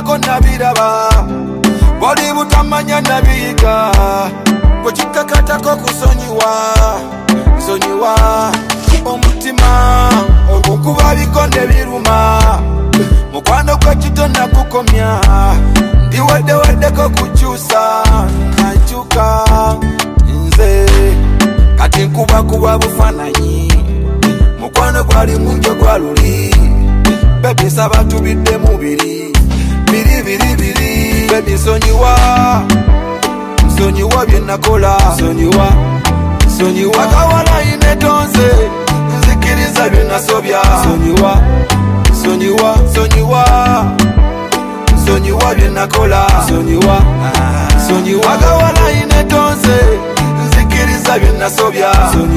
ko nabiraba boli butamanya nabiga bwekikakatako kusonyiwa omutima okukuba bikonde biruma mukwano gwekito nakukomya ndiwaddewaddeko kukyusa nakyuka nze kati nkubakuba bufaananyi mukwano gwali munjo gwa luli bebi saba tubidde mubiri biri bebi nsonyiwa byenakola nsonyiwa akawala inetonze nzikiriza byenasobya nsonyiwa byenakola akawala inetonze nzikiriza byenasobya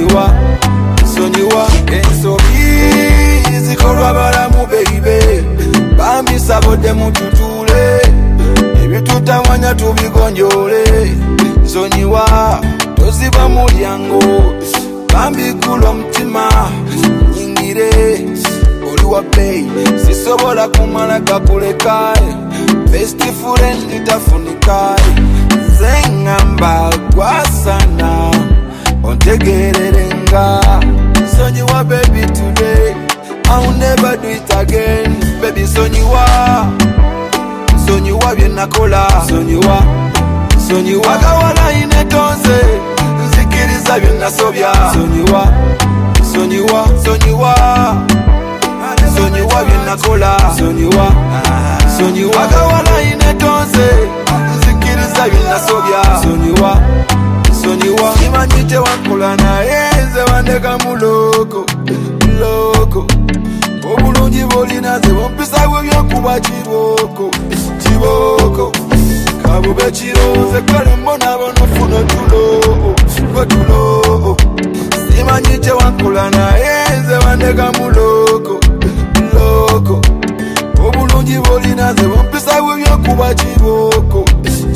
ensobi zikolwa balamu beibe bambi sabodde mututule ebitutamanya tubigonjole nsonyiwa toziba mulyango bambi kula omutima nyingire oliwa bei sisobola kumala gakulekaye best friend tafunikaye zengamba gwasana ontegererenga nsonyiwa baby today I'll never do it again baby nsonyiwa byenakola akawala inetonze nzikiriza byenasobya nsonyiwa byenakola akawala inetonze nzikiriza byenasobya simanyi tewakola naye nze bandeka muloko obulungi bolina ze bumpisa bwebyokuba kiboko kabube kiroze kale mbonabona ofuna otulo simanyi tewakola naye nze bandeka muloko obulungi bolina ze bumpisa bwebyokuba kiboko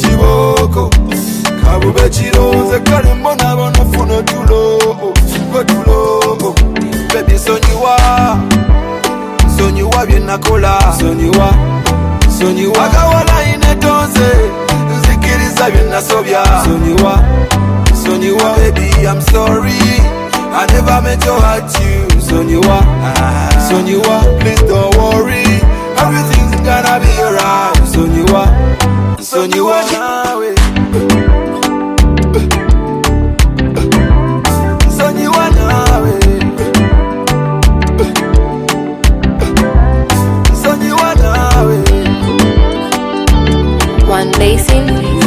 kabube kiroze kale mbonabona ofuna otulo bebi nsonyiwa byenakola akawala inetonze nzikiriza byenasobya baby I'm sorry I never meant to hurt you please don't worry everything's gonna be alright nsonyiwa nawe One Basin